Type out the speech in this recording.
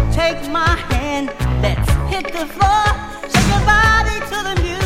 Take my hand, let's hit the floor. Shake your body to the music.